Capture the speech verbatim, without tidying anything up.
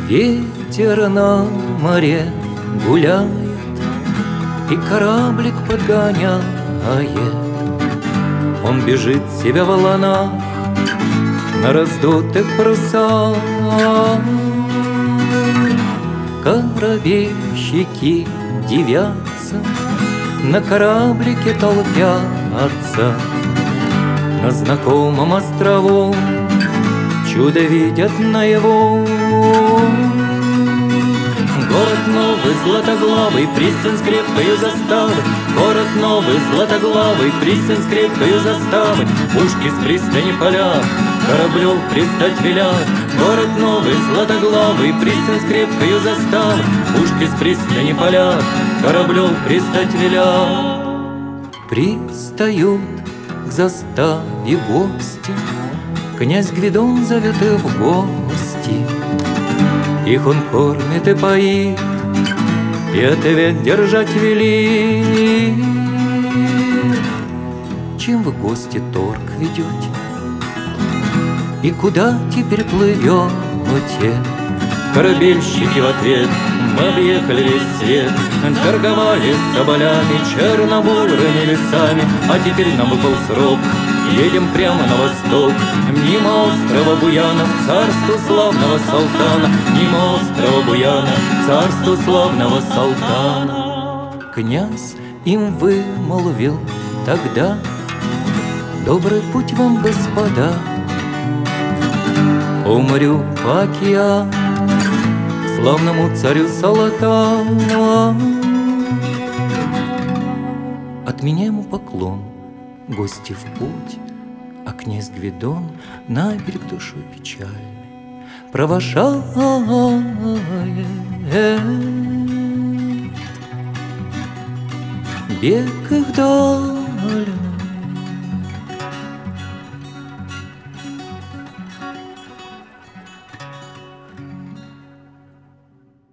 Ветер на море гуляет, и кораблик подгоняет. Он бежит себя в волнах на раздутых парусах. Корабельщики дивятся, на кораблике толпятся. На знакомом острову чудо видят наяву. Город новый, златоглавый, пристань с крепкою заставой. Город новый, златоглавый, пристань с крепкою заставой. Пушки с пристани полят, кораблев пристать велят. Город новый, златоглавый, пристань с крепкою заставой. Пушки с пристани полят, кораблев пристать велят. Пристают к заставе гости, князь Гвидон зовет их в гости. Их он кормит и поит, и ответ держать велит. Чем вы, гости, торг ведете? И куда теперь плывете? Корабельщики в ответ: мы объехали весь свет, торговали с соболями, чернобурыми лесами. А теперь нам выпал срок, едем прямо на восток, мимо острова Буяна, к царству славного Салтана. Мимо острова Буяна, к царству славного Салтана. Князь им вымолвил тогда: добрый путь вам, господа, по морю, по океану, к славному царю Салтану. От меня ему поклон, гости в путь, а князь Гвидон на берег душой печальной провожает. Бег их дальний